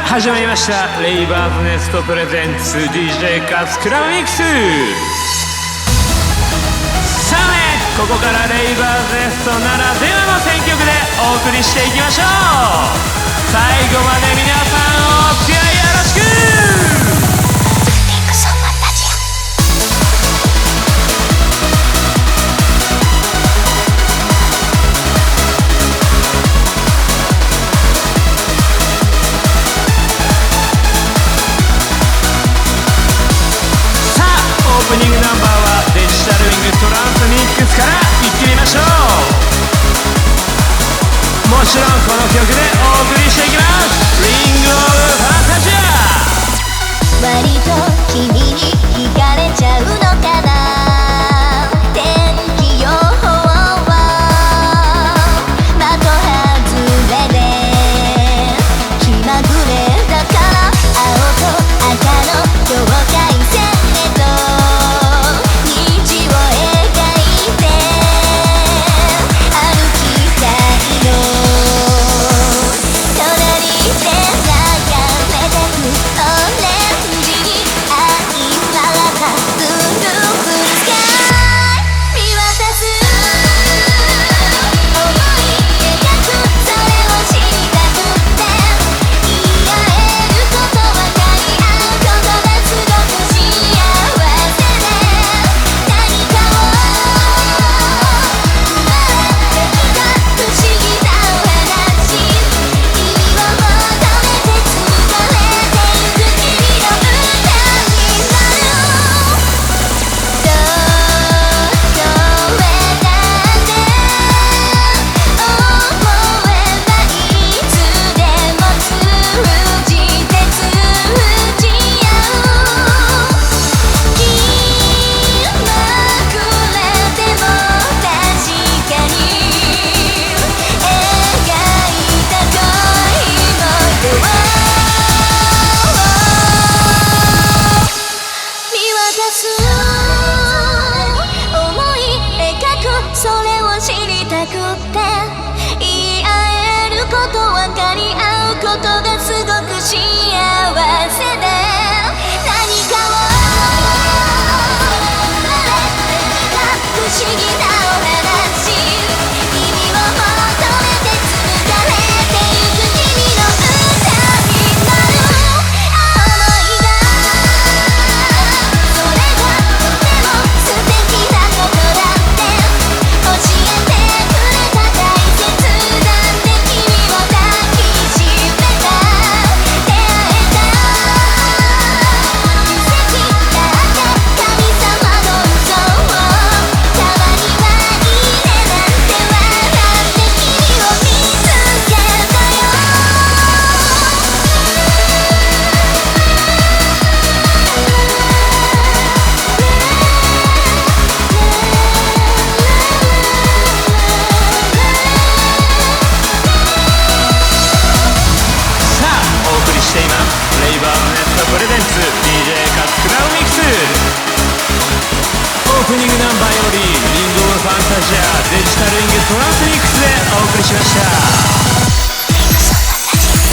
始まりましたレイバーズネストプレゼンツ DJ カツクラブミックス。さあね、ここからレイバーズネストならではの選曲でお送りしていきましょう。最後まで皆さんお付き合いよろしく。オープニングナンバーはデジタルウィングトランスミックスからいってみましょう。もちろんこの曲でお送りしていきます。リングオブファンタジア。 割と君に惹かれちゃうのかな。天気予報は的外れで気まぐれだから、青と赤の境界線へと虹を描いて歩きたいの。隣で眺めてくオレンジに相まったブルーブルースカイ見渡す想い描く、それを知りたくて言い合えること分かり合うことがすごく幸せで、何かを生まれてきた不思議なお話、意味を求めて紡がれてゆく君の歌になる。どこへだって思えばいつでも通じて通じ合う。気まぐれでも確かに描いた恋の色を見渡す想い描く、それを知りたくって言い合えること、分かり合うことがすごく幸せで、何かを生まれてきた不思議なお話、意味を求めて紡がれてゆく君の歌になる。想いがそれがとても素敵なことだって教えてくれた、大切なんで君を抱きしめた、出会えた奇跡だって神様の嘘をたまにはいいねなんて笑って君を見つけたよ。 さあお送りしていますレイバーズネストプレゼンツ DJ カツクラブミックス。オープニングナンバーよりリングオブファンタジアデジタルウィングトランスミックスでお送りしました。